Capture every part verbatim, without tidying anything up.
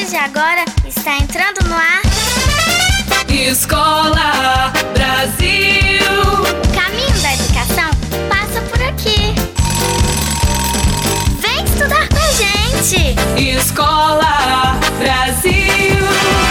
partir de agora está entrando no ar Escola Brasil. O caminho da educação passa por aqui. Vem estudar com a gente. Escola Brasil.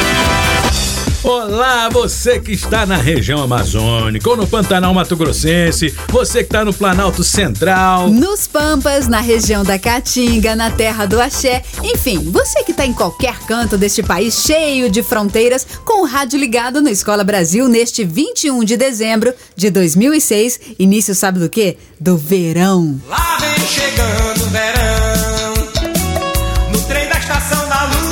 Olá, você que está na região amazônica ou no Pantanal Mato Grossense, você que está no Planalto Central, nos Pampas, na região da Caatinga, na terra do Axé, enfim, você que está em qualquer canto deste país cheio de fronteiras, com o rádio ligado no Escola Brasil neste vinte e um de dezembro de dois mil e seis, início sabe do quê? Do verão. Lá vem chegando o verão, no trem da estação da luz.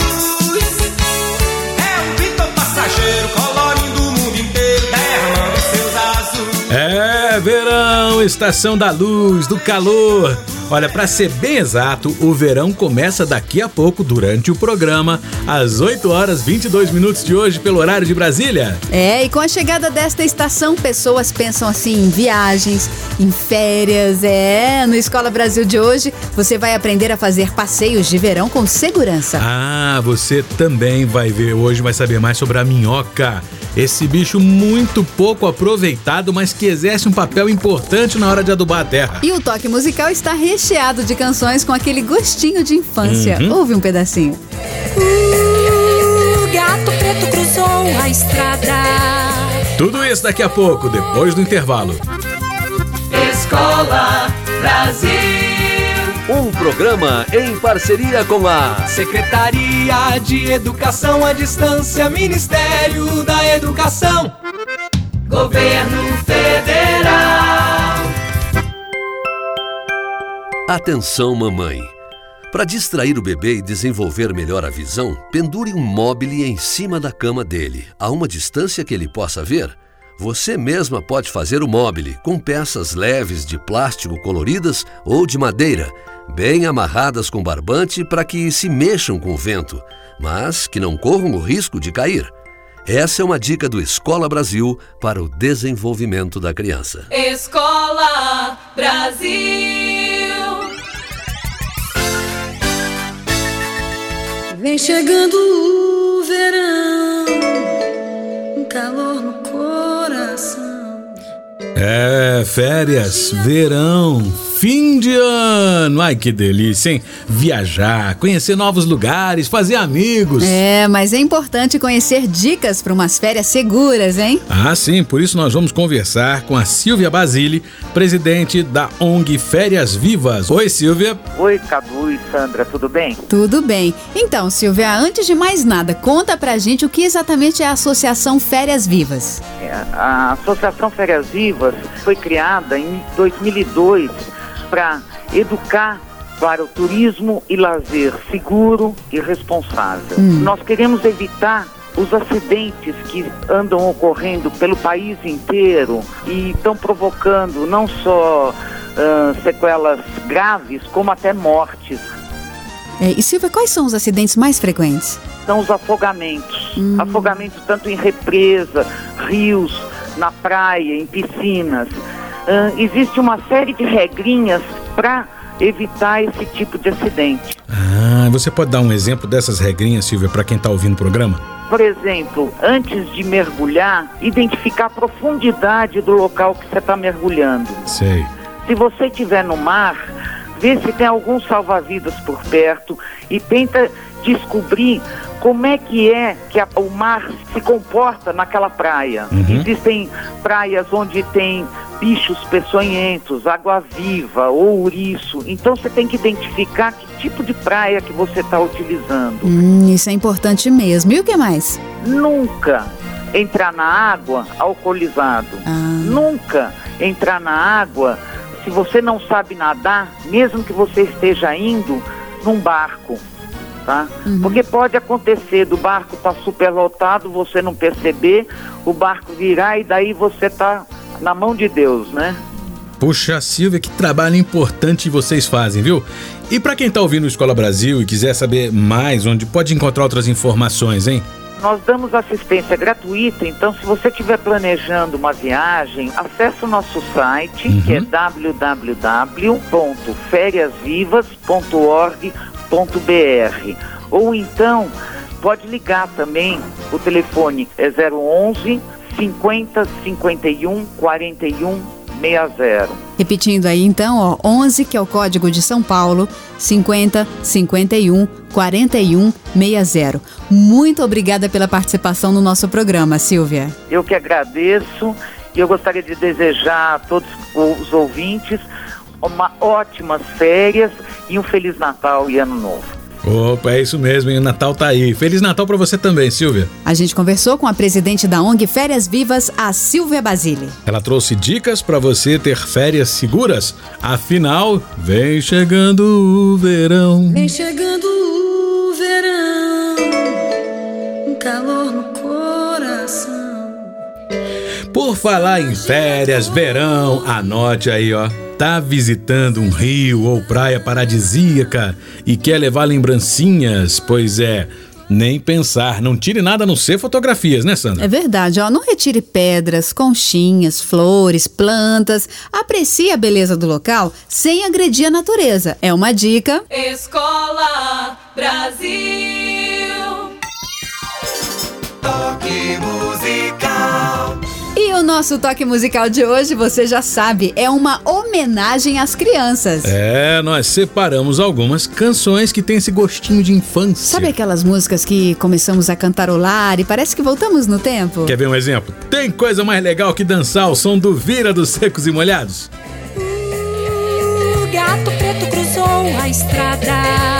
Colorindo o mundo inteiro, derramando seus azuis. É verão, estação da luz, do calor. Olha, para ser bem exato, o verão começa daqui a pouco, durante o programa, às oito horas e vinte e dois minutos de hoje, pelo horário de Brasília. É, e com a chegada desta estação, pessoas pensam assim em viagens, em férias. É, no Escola Brasil de hoje, você vai aprender a fazer passeios de verão com segurança. Ah, você também vai ver hoje, vai saber mais sobre a minhoca. Esse bicho muito pouco aproveitado, mas que exerce um papel importante na hora de adubar a terra. E o toque musical está recheado de canções com aquele gostinho de infância. Uhum. Ouve um pedacinho. O gato preto cruzou a estrada. Tudo isso daqui a pouco, depois do intervalo. Escola Brasil. Um programa em parceria com a Secretaria de Educação à Distância, Ministério da Educação, Governo Federal. Atenção, mamãe. Para distrair o bebê e desenvolver melhor a visão, pendure um móbile em cima da cama dele, a uma distância que ele possa ver. Você mesma pode fazer o móbile com peças leves de plástico coloridas ou de madeira, bem amarradas com barbante para que se mexam com o vento, mas que não corram o risco de cair. Essa é uma dica do Escola Brasil para o desenvolvimento da criança. Escola Brasil. Vem chegando o verão, um calor no coração. É, férias, verão, fim de ano. Ai, que delícia, hein? Viajar, conhecer novos lugares, fazer amigos. É, mas é importante conhecer dicas para umas férias seguras, hein? Ah, sim, por isso nós vamos conversar com a Silvia Basile, presidente da O N G Férias Vivas. Oi, Silvia. Oi, Cadu e Sandra, tudo bem? Tudo bem. Então, Silvia, antes de mais nada, conta pra gente o que exatamente é a Associação Férias Vivas. É, a Associação Férias Vivas foi criada em dois mil e dois para educar para o turismo e lazer seguro e responsável. Hum. Nós queremos evitar os acidentes que andam ocorrendo pelo país inteiro e estão provocando não só uh, sequelas graves, como até mortes. É, e Silvia, quais são os acidentes mais frequentes? São os afogamentos. Hum. Afogamentos tanto em represa, rios, na praia, em piscinas. Uh, existe uma série de regrinhas para evitar esse tipo de acidente. Ah, você pode dar um exemplo dessas regrinhas, Silvia, para quem está ouvindo o programa? Por exemplo, antes de mergulhar, identificar a profundidade do local que você está mergulhando. Sei. Se você estiver no mar, vê se tem algum salva-vidas por perto e tenta descobrir como é que é que a, o mar se comporta naquela praia. Uhum. Existem praias onde tem bichos peçonhentos, água-viva ou ouriço. Então você tem que identificar que tipo de praia que você está utilizando. Hum, isso é importante mesmo. E o que mais? Nunca entrar na água alcoolizado. Ah. Nunca entrar na água se você não sabe nadar, mesmo que você esteja indo num barco. Tá? Uhum. Porque pode acontecer do barco estar tá superlotado, você não perceber, o barco virar e daí você tá na mão de Deus, né? Puxa, Silvia, que trabalho importante vocês fazem, viu? E para quem tá ouvindo o Escola Brasil e quiser saber mais, onde pode encontrar outras informações, hein? Nós damos assistência gratuita, então se você estiver planejando uma viagem, acesse o nosso site, uhum. que é w w w ponto férias vivas ponto org ponto b r, ou então Pode ligar também, o telefone é zero onze, cinquenta, cinquenta e um, quarenta e um, sessenta. Repetindo aí então, ó, onze, que é o código de São Paulo, cinquenta, cinquenta e um, quarenta e um, sessenta. Muito obrigada pela participação no nosso programa, Silvia. Eu que agradeço e eu gostaria de desejar a todos os ouvintes uma ótimas férias e um Feliz Natal e Ano Novo. Opa, é isso mesmo, e o Natal tá aí. Feliz Natal pra você também, Silvia. A gente conversou com a presidente da O N G Férias Vivas, a Silvia Basile. Ela trouxe dicas pra você ter férias seguras. Afinal, vem chegando o verão. Vem chegando o verão, um calor no coração. Por falar em férias, verão, anote aí, ó. Tá visitando um rio ou praia paradisíaca e quer levar lembrancinhas? Pois é, nem pensar, não tire nada a não ser fotografias, né, Sandra? É verdade, ó, não retire pedras, conchinhas, flores, plantas. Aprecie a beleza do local sem agredir a natureza. É uma dica. Escola Brasil. Toque musical. E o nosso toque musical de hoje, você já sabe, é uma homenagem às crianças. É, nós separamos algumas canções que têm esse gostinho de infância. Sabe aquelas músicas que começamos a cantarolar e parece que voltamos no tempo? Quer ver um exemplo? Tem coisa mais legal que dançar ao som do Vira dos Secos e Molhados? O gato preto cruzou a estrada,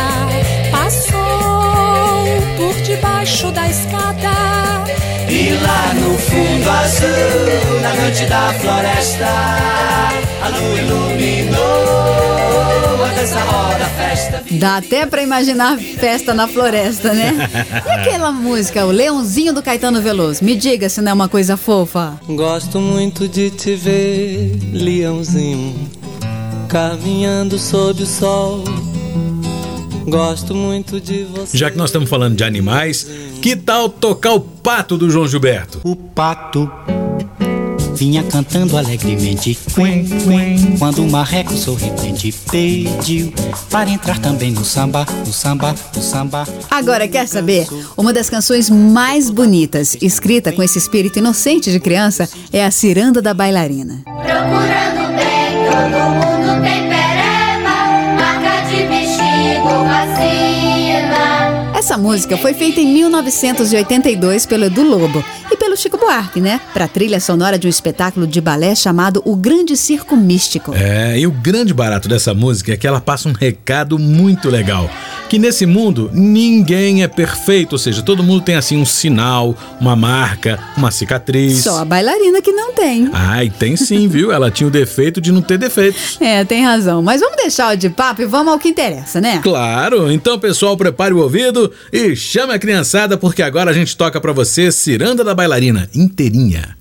passou por debaixo da escada. E lá no fundo azul, na noite da floresta, a lua iluminou a dança, roda, festa. Dá até pra imaginar festa na floresta, né? E aquela música, o Leãozinho do Caetano Veloso? Me diga se não é uma coisa fofa. Gosto muito de te ver, leãozinho, caminhando sob o sol. Gosto muito de você. Já que nós estamos falando de animais, que tal tocar o pato do João Gilberto? O pato vinha cantando alegremente, quen, quen, quando o marreco sorridente pediu para entrar também no samba, no samba, no samba. Agora, quer saber? Uma das canções mais bonitas, escrita com esse espírito inocente de criança, é a Ciranda da Bailarina. Procurando bem, todo mundo tem pereba, marca de bexigo, vacina. Essa música foi feita em mil novecentos e oitenta e dois pelo Edu Lobo e pelo Chico Buarque, né? Pra trilha sonora de um espetáculo de balé chamado O Grande Circo Místico. É, e o grande barato dessa música é que ela passa um recado muito legal. Que nesse mundo ninguém é perfeito, ou seja, todo mundo tem assim um sinal, uma marca, uma cicatriz. Só a bailarina que não tem. Ai, tem sim, viu? Ela tinha o defeito de não ter defeitos. É, tem razão. Mas vamos deixar o de papo e vamos ao que interessa, né? Claro! Então, pessoal, prepare o ouvido e chame a criançada, porque agora a gente toca pra você Ciranda da Bailarina, inteirinha.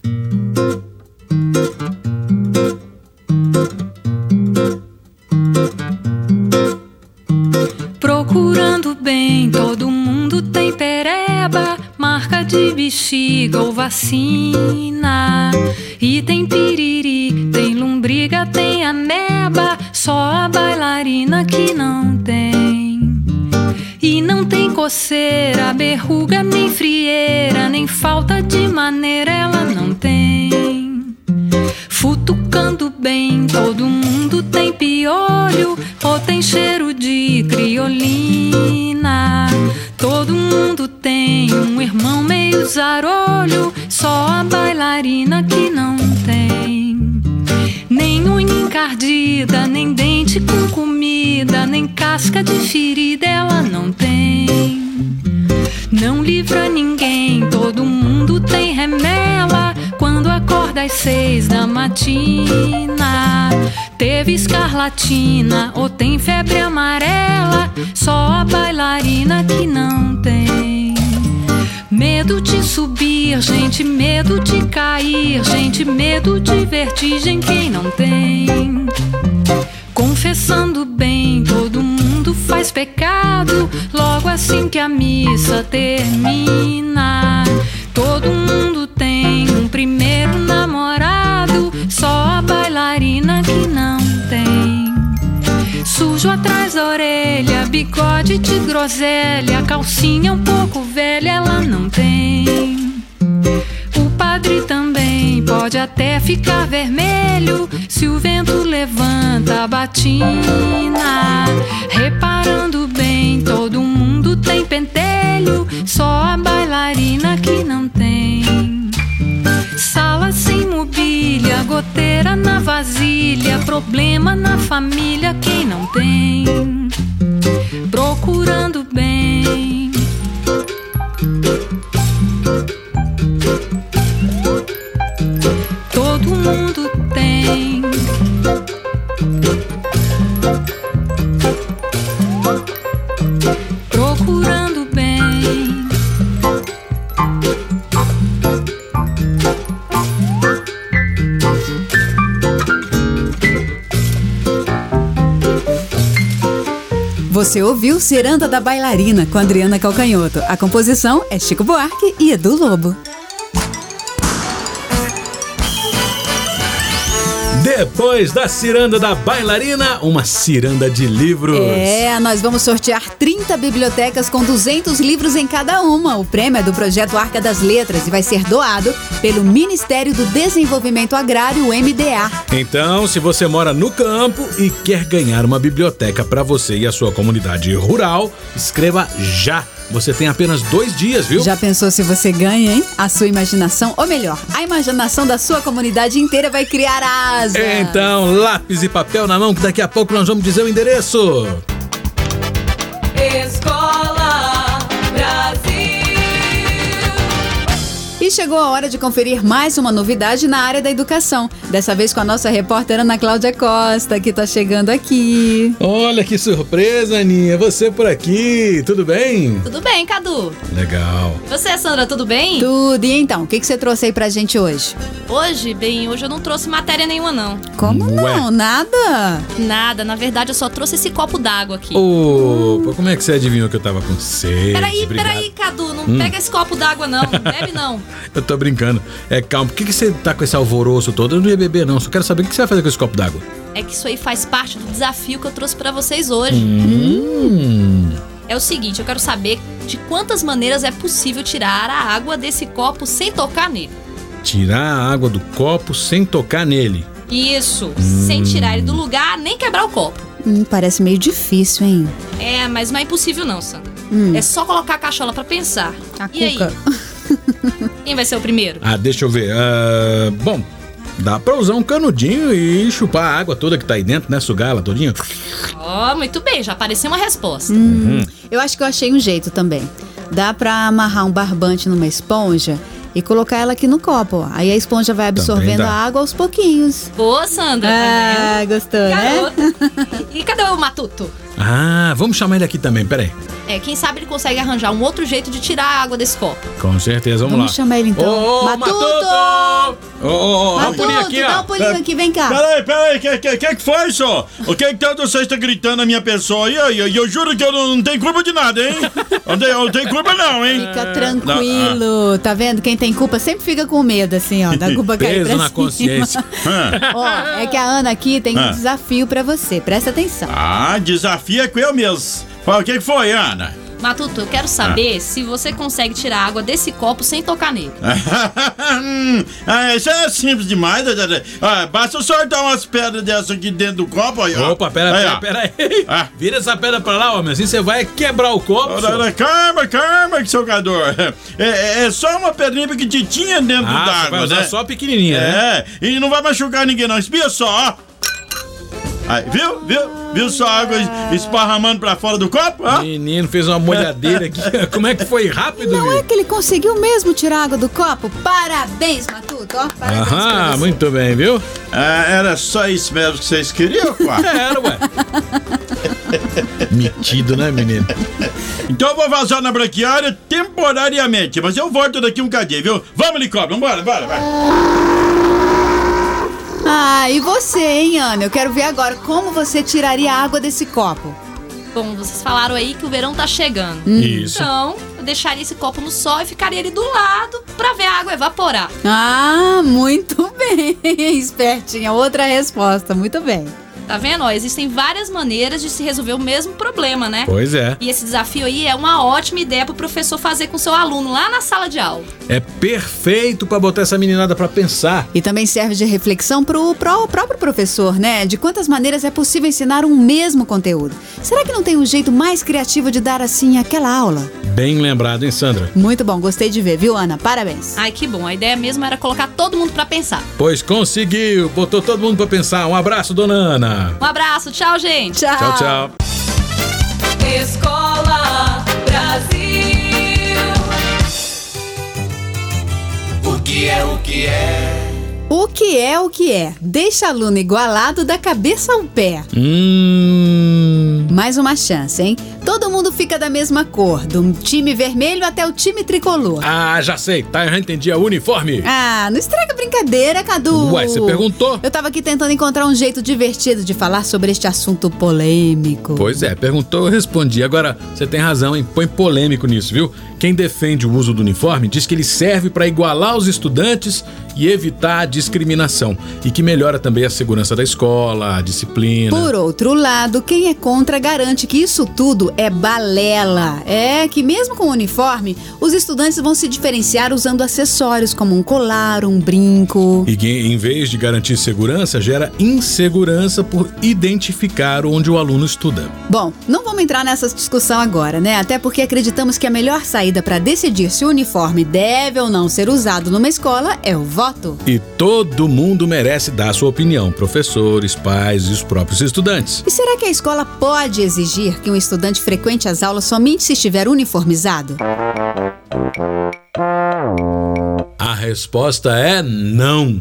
Procurando bem, todo mundo tem pereba, marca de bexiga ou vacina. E tem piriri, tem lombriga, tem ameba, só a bailarina que não tem. E não tem coceira, berruga, nem frieira, nem falta de maneira ela não tem. Futucando bem, todo mundo tem piolho ou tem cheiro de criolina. Todo mundo tem um irmão meio zarolho, só a bailarina que não tem. Nem unha encardida, nem dente com comida, nem casca de ferida ela não tem. Não livra ninguém, todo mundo tem remela quando acorda às seis da matina. Teve escarlatina ou tem febre amarela, só a bailarina que não tem. Medo de subir, gente, medo de cair, gente, medo de vertigem, quem não tem? Confessando bem, todo mundo faz pecado logo assim que a missa termina. Todo mundo tem um primeiro namorado, só a bailarina que não tem. sujo atrás da orelha, bigode de groselha, calcinha um pouco velha ela não tem. O padre também pode até ficar vermelho se o vento levanta a batina. Reparando bem, todo mundo tem pentelho, só a bailarina que não tem. Sala sem mobília, goteira na vasilha, problema na família, quem não tem? Procurando bem. Todo mundo tem. Procurando bem. Você ouviu Ciranda da Bailarina com Adriana Calcanhoto. A composição é Chico Buarque e Edu Lobo. Depois da Ciranda da Bailarina, uma ciranda de livros. É, nós vamos sortear trinta bibliotecas com duzentos livros em cada uma. O prêmio é do projeto Arca das Letras e vai ser doado pelo Ministério do Desenvolvimento Agrário, o M D A. Então, se você mora no campo e quer ganhar uma biblioteca para você e a sua comunidade rural, escreva já. Você tem apenas dois dias, viu? Já pensou se você ganha, hein? A sua imaginação, ou melhor, a imaginação da sua comunidade inteira vai criar asas. Então, lápis e papel na mão, que daqui a pouco nós vamos dizer o endereço. Escola Brasil. E chegou a hora de conferir mais uma novidade na área da educação. Dessa vez com a nossa repórter Ana Cláudia Costa, que tá chegando aqui. Olha que surpresa, Aninha. Você por aqui, tudo bem? Tudo bem, Cadu. Legal. Você, Sandra, tudo bem? Tudo. E então, o que, que você trouxe aí pra gente hoje? Hoje, bem, hoje eu não trouxe matéria nenhuma, não. Como Ué. não? Nada? Nada, na verdade eu só trouxe esse copo d'água aqui. Opa, como é que você adivinhou que eu tava com sede? Peraí, Obrigado. peraí, Cadu, não Hum. pega esse copo d'água não, não bebe não. Eu tô brincando. É, calma, por que, que você tá com esse alvoroço todo? Eu não ia beber, não. Só quero saber o que você vai fazer com esse copo d'água. É que isso aí faz parte do desafio que eu trouxe pra vocês hoje. Hum. É o seguinte, eu quero saber de quantas maneiras é possível tirar a água desse copo sem tocar nele. Tirar a água do copo sem tocar nele. Isso, Hum. sem tirar ele do lugar, nem quebrar o copo. Hum, parece meio difícil, hein? É, mas não é impossível não, Sandra. Hum. É só colocar a cachola pra pensar. A E cuca. aí? Quem vai ser o primeiro? Ah, deixa eu ver. Ah, bom, dá pra usar um canudinho e chupar a água toda que tá aí dentro, né? Sugar ela todinha. Ó, oh, muito bem, já apareceu uma resposta. Hum, eu acho que eu achei um jeito também. Dá pra amarrar um barbante numa esponja e colocar ela aqui no copo, ó. Aí a esponja vai absorvendo dá. a água aos pouquinhos. Boa, Sandra. Ah, gostou, né? Garota. E cadê o Matuto? Ah, vamos chamar ele aqui também, peraí. É, quem sabe ele consegue arranjar um outro jeito de tirar a água desse copo. Com certeza, vamos, Vamos lá. chamar ele então. Ô, ô, Matuto! Matuto! Ô, ô, ô, dá um Matuto, pulinho aqui, dá ó. um pulinho aqui, vem cá. Peraí, peraí, que que, que que foi, senhor? O que que tanto você está gritando na minha pessoa? E aí, eu, eu juro que eu não, não tenho culpa de nada, hein? Eu não tenho, eu não tenho culpa não, hein? Fica tranquilo, tá vendo? Quem tem culpa sempre fica com medo, assim, ó, da culpa cair Peso pra na cima. consciência. Ó, é que a Ana aqui tem um Ah. desafio pra você, presta atenção. Ah, desafio é com eu mesmo. O que que foi, Ana? Matuto, eu quero saber se você consegue tirar a água desse copo sem tocar nele. Ah, isso é simples demais. Ah, basta eu soltar umas pedras dessas aqui dentro do copo. Aí, ó. Opa, pera, Aí, pera, ó. pera aí. Ah. Vira essa pedra pra lá, homem. Assim você vai quebrar o copo. senhor. Ora, Calma, calma, que seu cador. É, é, é só uma pedrinha pequitinha dentro Ah, você d'água, vai usar né? só a pequenininha, né? É, e não vai machucar ninguém não. Espia só, ó. Aí, viu? Viu? Viu só a água esparramando pra fora do copo? Ó. Menino, fez uma molhadeira aqui. Como é que foi rápido, Não viu? é que ele conseguiu mesmo tirar a água do copo? Parabéns, Matuto, ó. Parabéns pra Aham, você. muito bem, viu? Ah, era só isso mesmo que vocês queriam, Quá? Era, ué. Metido, né, menino? Então eu vou vazar na branquiária temporariamente, mas eu volto daqui um cadinho, viu? Vamos, helicóptero, vambora, bora, vai. Ah, e você, hein, Ana? Eu quero ver agora como você tiraria a água desse copo. Bom, vocês falaram aí que o verão tá chegando. Isso. Então, eu deixaria esse copo no sol e ficaria ali do lado pra ver a água evaporar. Ah, muito bem, espertinha. Outra resposta, muito bem. Tá vendo? Ó, existem várias maneiras de se resolver o mesmo problema, né? Pois é. E esse desafio aí é uma ótima ideia pro professor fazer com seu aluno lá na sala de aula. É perfeito pra botar essa meninada pra pensar. E também serve de reflexão pro, pro próprio professor, né? De quantas maneiras é possível ensinar um mesmo conteúdo. Será que não tem um jeito mais criativo de dar assim aquela aula? Bem lembrado, hein, Sandra? Muito bom, gostei de ver, viu, Ana? Parabéns. Ai, que bom. A ideia mesmo era colocar todo mundo pra pensar. Pois conseguiu, botou todo mundo pra pensar. Um abraço, dona Ana. Um abraço, tchau, gente. Tchau. Tchau, tchau. Escola Brasil. O que é o que é? O que é o que é? Deixa aluno igualado da cabeça ao pé. Hum... Mais uma chance, hein? Todo mundo fica da mesma cor, do time vermelho até o time tricolor. Ah, já sei, tá? Eu já entendi, é o uniforme. Ah, não estraga a brincadeira, Cadu. Ué, você perguntou? Eu tava aqui tentando encontrar um jeito divertido de falar sobre este assunto polêmico. Pois é, perguntou, eu respondi. Agora, você tem razão, hein? Põe polêmico nisso, viu? Quem defende o uso do uniforme diz que ele serve para igualar os estudantes e evitar a discriminação. E que melhora também a segurança da escola, a disciplina. Por outro lado, quem é contra garante que isso tudo é balela. É que mesmo com o uniforme, os estudantes vão se diferenciar usando acessórios como um colar, um brinco. E que, em vez de garantir segurança, gera insegurança por identificar onde o aluno estuda. Bom, não vamos entrar nessa discussão agora, né? Até porque acreditamos que a melhor saída para decidir se o uniforme deve ou não ser usado numa escola é o voto. E todo mundo merece dar sua opinião, professores, pais e os próprios estudantes. E será que a escola pode exigir que um estudante frequente as aulas somente se estiver uniformizado? A resposta é não.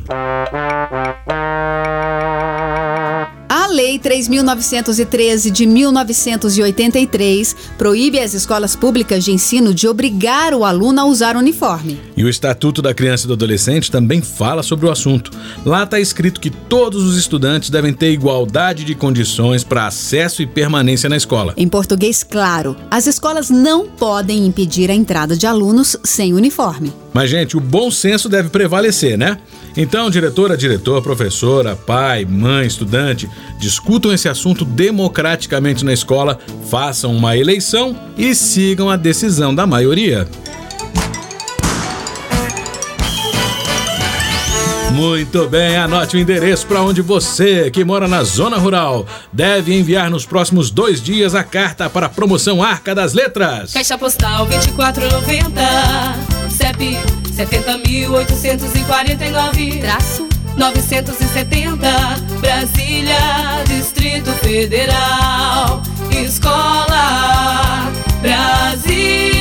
A Lei três mil novecentos e treze de mil novecentos e oitenta e três proíbe as escolas públicas de ensino de obrigar o aluno a usar uniforme. E o Estatuto da Criança e do Adolescente também fala sobre o assunto. Lá está escrito que todos os estudantes devem ter igualdade de condições para acesso e permanência na escola. Em português claro, as escolas não podem impedir a entrada de alunos sem uniforme. Mas, gente, o bom senso deve prevalecer, né? Então, diretora, diretor, professora, pai, mãe, estudante, discutam esse assunto democraticamente na escola, façam uma eleição e sigam a decisão da maioria. Muito bem, anote o endereço para onde você, que mora na zona rural, deve enviar nos próximos dois dias a carta para a promoção Arca das Letras. Caixa postal vinte e quatro noventa, C E P setenta mil oitocentos e quarenta e nove, traço novecentos e setenta, Brasília, Distrito Federal, Escola Brasil.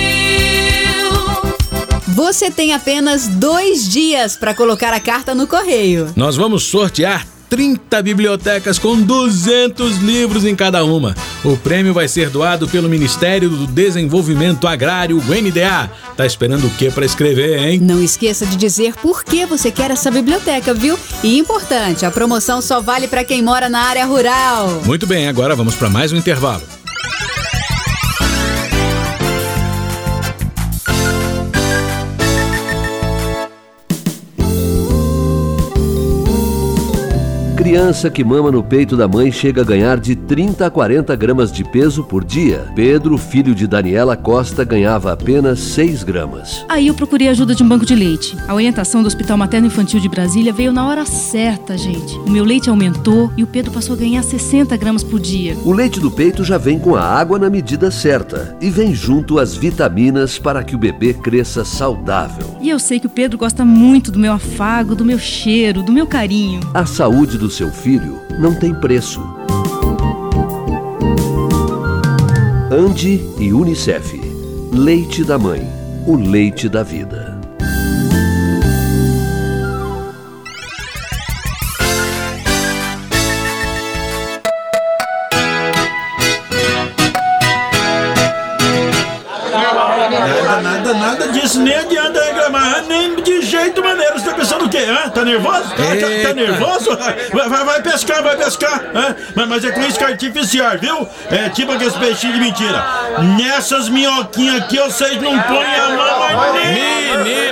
Você tem apenas dois dias para colocar a carta no correio. Nós vamos sortear trinta bibliotecas com duzentos livros em cada uma. O prêmio vai ser doado pelo Ministério do Desenvolvimento Agrário, o N D A. Tá esperando o quê para escrever, hein? Não esqueça de dizer por que você quer essa biblioteca, viu? E importante, a promoção só vale para quem mora na área rural. Muito bem, agora vamos para mais um intervalo. Criança que mama no peito da mãe chega a ganhar de trinta a quarenta gramas de peso por dia. Pedro, filho de Daniela Costa, ganhava apenas seis gramas. Aí eu procurei ajuda de um banco de leite. A orientação do Hospital Materno Infantil de Brasília veio na hora certa, gente. O meu leite aumentou e o Pedro passou a ganhar sessenta gramas por dia. O leite do peito já vem com a água na medida certa e vem junto as vitaminas para que o bebê cresça saudável. E eu sei que o Pedro gosta muito do meu afago, do meu cheiro, do meu carinho. A saúde do seu filho não tem preço. Andi e Unicef. Leite da mãe, o leite da vida. Nada, nada, nada disso, nem adianta reclamar, nem de jeito maneiro. Você tá pensando o quê? Hã? Tá nervoso? Tá, tá, tá nervoso? Vai, vai, vai pescar, vai pescar. Hã? Mas, mas é com isca artificial, viu? É tipo aqueles peixinhos de mentira. Nessas minhoquinhas aqui, vocês não põem a mão nem... Menino, ô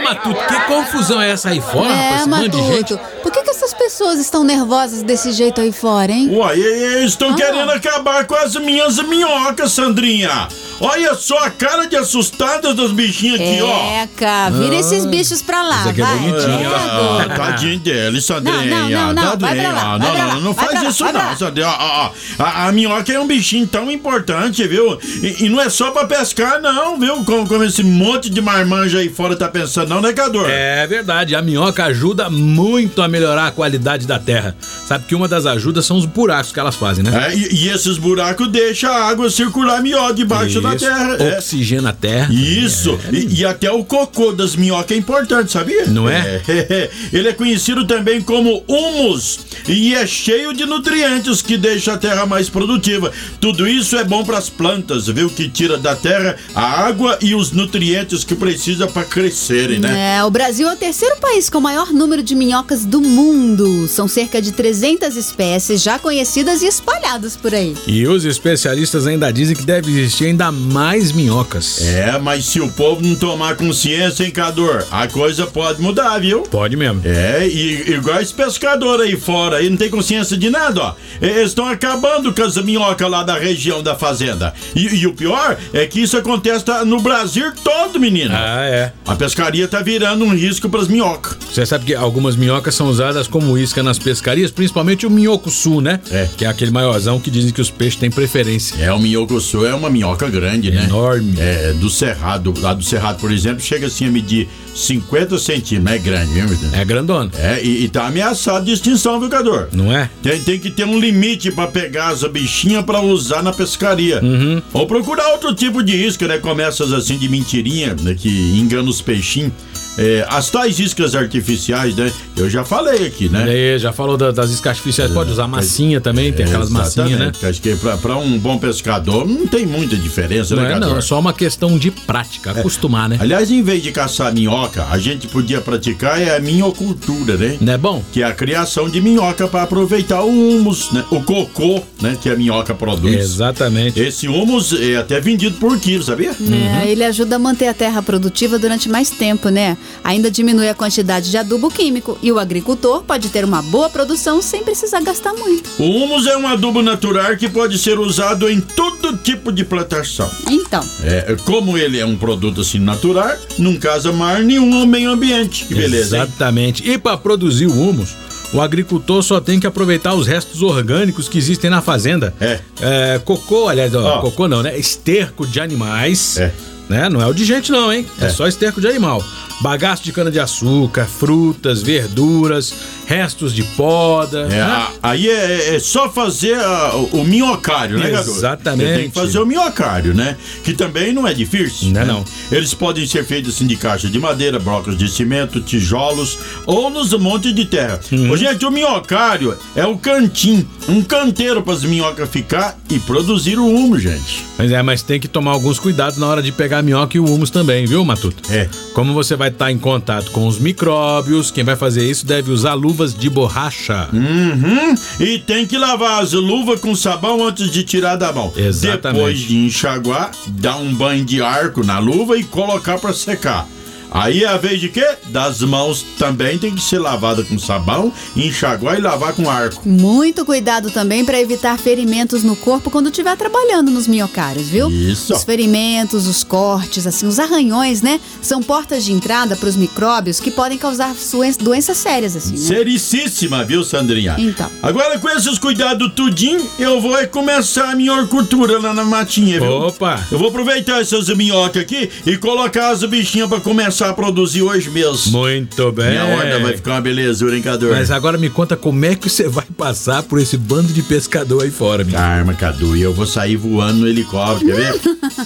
Matuto, que confusão é essa aí fora, É, rapaz? Esse bando de gente. Matuto, por que, que essas pessoas estão nervosas desse jeito aí fora, hein? Uai, eles estão Ah. querendo acabar com as minhas minhocas, Sandrinha. Olha só a cara de assustadas das bichinhas aqui, ó. É, cá, vira Ah. esses bichos pra lá, Esse aqui é vai. bonitinho, Ah, É, tadinho dele, Sandrinha. Não, não, não, não, vai Tadinha. pra lá, não, vai pra não, lá, não vai faz pra lá, isso vai pra não, lá. Sandrinha. Ó, ó, ó, a, a minhoca é um bichinho tão importante, viu? E, e não é só pra pescar, não, viu? Como, como esse monte de marmanja aí fora tá pensando, não, né, Cador? É verdade, a minhoca ajuda muito a melhorar a qualidade da terra. Sabe que uma das ajudas são os buracos que elas fazem, né? É, e, e esses buracos deixam a água circular melhor debaixo da Isso, terra. É. oxigena a terra. Isso, e, e até o cocô das minhocas é importante, sabia? Não é? É. Ele é conhecido também como humus e é cheio de nutrientes que deixa a terra mais produtiva. Tudo isso é bom para as plantas, viu? Que tira da terra a água e os nutrientes que precisa para crescerem, né? É, o Brasil é o terceiro país com o maior número de minhocas do mundo. São cerca de trezentas espécies já conhecidas e espalhadas por aí. E os especialistas ainda dizem que deve existir ainda mais minhocas. É, mas se o povo não tomar consciência, hein, Cador, a coisa pode mudar, viu? Pode mesmo. É, e igual esse pescador aí fora, aí não tem consciência de nada, ó. Eles estão acabando com as minhocas lá da região da fazenda. E, e o pior é que isso acontece tá, no Brasil todo, menino. Ah, é. A pescaria tá virando um risco pras minhocas. Você sabe que algumas minhocas são usadas como isca nas pescarias, principalmente o minhoco-sul, né? É. Que é aquele maiorzão que dizem que os peixes têm preferência. É, o minhoco-sul é uma minhoca grande, né? Enorme. É, do Cerrado. Lá do Cerrado, por exemplo, chega assim a medir cinquenta centímetros. É grande, viu, meu Deus? É grandona. É, e, e tá ameaçado de extinção, viu, Cador? Não é? Tem, tem que ter um limite pra pegar essa bichinha pra usar na pescaria. Uhum. Ou procurar outro tipo de isca, né? Como essas assim de mentirinha, né? Que engana os peixinhos. É, as tais iscas artificiais, né? Eu já falei aqui, né? É, já falou da, das iscas artificiais. Pode usar massinha também, tem aquelas massinhas, né? Acho que pra, pra um bom pescador não tem muita diferença, Não né, é, Cador? não. É só uma questão de prática, acostumar, né? Aliás, em vez de caçar minhoca, a gente podia praticar é a minhocultura, né? Não é bom? Que é a criação de minhoca para aproveitar o humus, né? O cocô, né? Que a minhoca produz. Exatamente. Esse humus é até vendido por quilo, sabia? É, ele ajuda a manter a terra produtiva durante mais tempo, né? Ainda diminui a quantidade de adubo químico e o agricultor pode ter uma boa produção sem precisar gastar muito. O humus é um adubo natural que pode ser usado em todo tipo de plantação. Então, É, como ele é um produto assim natural, não causa mal nenhum ao meio ambiente. Que beleza, hein? Exatamente. E para produzir o humus, o agricultor só tem que aproveitar os restos orgânicos que existem na fazenda. É. É, cocô, aliás, ó, Ó. cocô não, né? Esterco de animais. É. Né? Não é o de gente não, hein? É, É. só esterco de animal. Bagaço de cana-de-açúcar, frutas, verduras, restos de poda. É, né? a- aí é, é só fazer a- o, o minhocário, né, Gadu? Exatamente. Tem que fazer o minhocário, né? Que também não é difícil. Não é né? não. Eles podem ser feitos assim de caixa de madeira, blocos de cimento, tijolos ou nos montes de terra. Uhum. Ô, gente, o minhocário é o cantinho, um canteiro para as minhocas ficar e produzir o humo, gente. Mas é, mas tem que tomar alguns cuidados na hora de pegar a minhoca e o humus também, viu, Matuto? É. Como você vai estar em contato com os micróbios, quem vai fazer isso deve usar luvas de borracha. Uhum. E tem que lavar as luvas com sabão antes de tirar da mão. Exatamente. Depois de enxaguar, dar um banho de arco na luva e colocar para secar. Aí é a vez de quê? Das mãos também tem que ser lavada com sabão, enxaguar e lavar com arco. muito cuidado também para evitar ferimentos no corpo quando estiver trabalhando nos minhocários, viu? Isso. Os ferimentos, os cortes, assim, os arranhões, né? São portas de entrada para os micróbios que podem causar suen- doenças sérias, assim, né? Sericíssima, viu, Sandrinha? Então. Agora, com esses cuidados tudinho, eu vou é começar a minha horcultura lá na matinha, viu? Opa! Eu vou aproveitar essas minhocas aqui e colocar as bichinhas pra começar a produzir hoje mesmo. Muito bem. Minha horda vai ficar uma belezura, hein, Cadu? Mas agora me conta como é que você vai passar por esse bando de pescador aí fora, menino. Calma, Cadu, e eu vou sair voando no helicóptero, quer ver?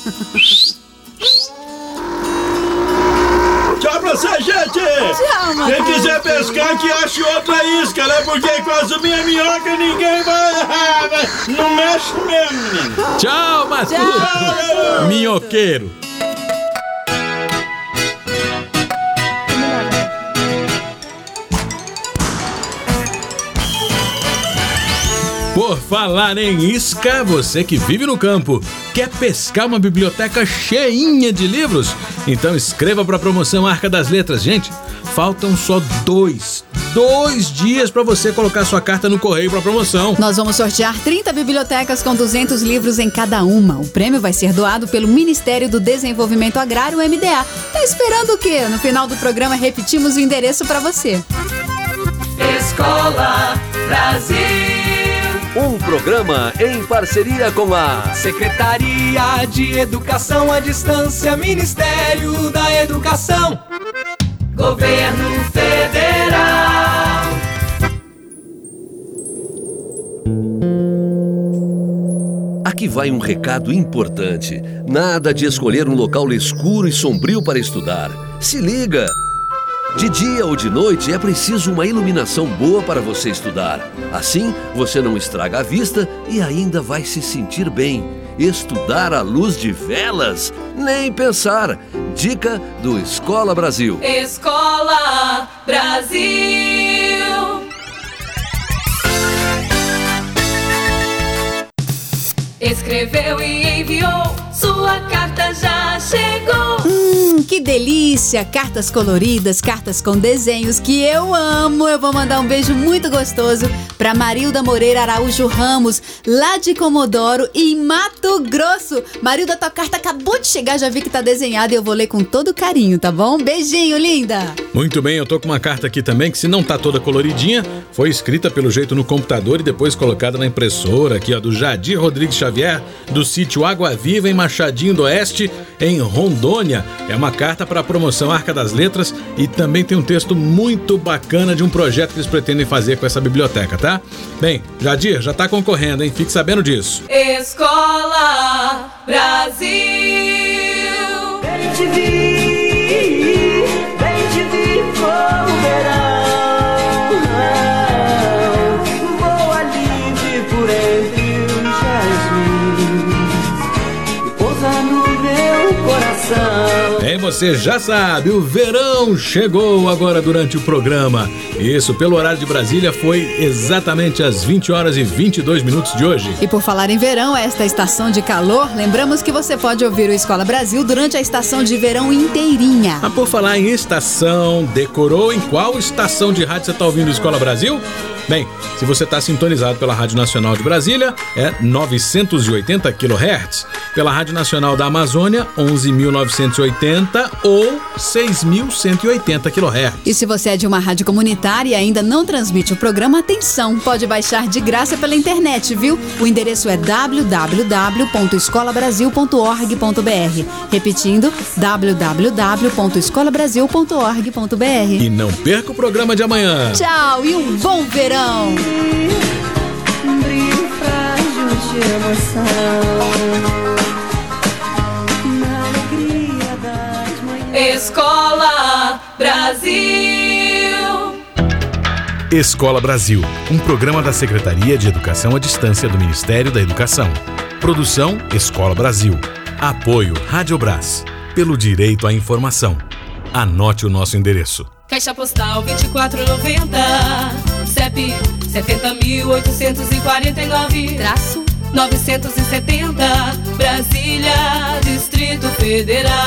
Tchau pra você, gente! Tchau, mano. Quem quiser pescar, que ache outra isca, né? Porque com as minhas minhocas ninguém vai... Ah, vai- Não mexe mesmo, menino! Tchau, Matuto! Tchau. Minhoqueiro! Por falar em isca, você que vive no campo, Quer pescar uma biblioteca cheinha de livros? Então escreva para a promoção Arca das Letras. Gente, faltam só dois, dois dias para você colocar sua carta no correio para promoção. Nós vamos sortear trinta bibliotecas com duzentos livros em cada uma. O prêmio vai ser doado pelo Ministério do Desenvolvimento Agrário, M D A. Tá esperando o quê? No final do programa repetimos o endereço para você. Escola Brasil. Um programa em parceria com a Secretaria de Educação à Distância, Ministério da Educação, Governo Federal. Aqui vai um recado importante. Nada de escolher um local escuro e sombrio para estudar. Se liga! De dia ou de noite é preciso uma iluminação boa para você estudar. Assim, você não estraga a vista e ainda vai se sentir bem. Estudar à luz de velas? Nem pensar! Dica do Escola Brasil. Escola Brasil. Escreveu e enviou, sua carta já chegou. Hum, que delícia! Cartas coloridas, cartas com desenhos que eu amo. Eu vou mandar um beijo muito gostoso para Marilda Moreira Araújo Ramos, lá de Comodoro, em Mato Grosso. Marilda, tua carta acabou de chegar, já vi que tá desenhada e eu vou ler com todo carinho, tá bom? Beijinho, linda! Muito bem, eu tô com uma carta aqui também que, se não tá toda coloridinha, foi escrita pelo jeito no computador e depois colocada na impressora, aqui ó, do Jadir Rodrigues Xavier, do sítio Água Viva, em Machadinho do Oeste, em Rondônia. É uma carta para a promoção Arca das Letras e também tem um texto muito bacana de um projeto que eles pretendem fazer com essa biblioteca, tá? Bem, Jadir, já tá concorrendo, hein? Fique sabendo disso. Escola Brasil. Bem te vi, bem te vi, foi o verão. Voa livre por entre os jasmins e pousa no meu coração. Bem, você já sabe, o verão chegou agora durante o programa. Isso, pelo horário de Brasília, foi exatamente às vinte horas e vinte e dois minutos de hoje. E por falar em verão, esta estação de calor, lembramos que você pode ouvir o Escola Brasil durante a estação de verão inteirinha. Ah, por falar em estação, decorou em qual estação de rádio você está ouvindo o Escola Brasil? Bem, se você está sintonizado pela Rádio Nacional de Brasília, é novecentos e oitenta quilohertz. Pela Rádio Nacional da Amazônia, onze mil novecentos e oitenta ou seis mil cento e oitenta quilohertz. E se você é de uma rádio comunitária e ainda não transmite o programa, atenção, pode baixar de graça pela internet, viu? O endereço é w w w ponto escola brasil ponto org ponto b r. Repetindo, w w w ponto escola brasil ponto org ponto b r. E não perca o programa de amanhã. Tchau e um bom verão! Um brilho frágil de emoção. Escola Brasil. Escola Brasil, um programa da Secretaria de Educação à Distância do Ministério da Educação. Produção Escola Brasil. Apoio Rádio Brás. Pelo direito à informação. Anote o nosso endereço. Caixa Postal vinte e quatro noventa, C E P setenta mil oitocentos e quarenta e nove, traço novecentos e setenta, Brasília, Distrito Federal.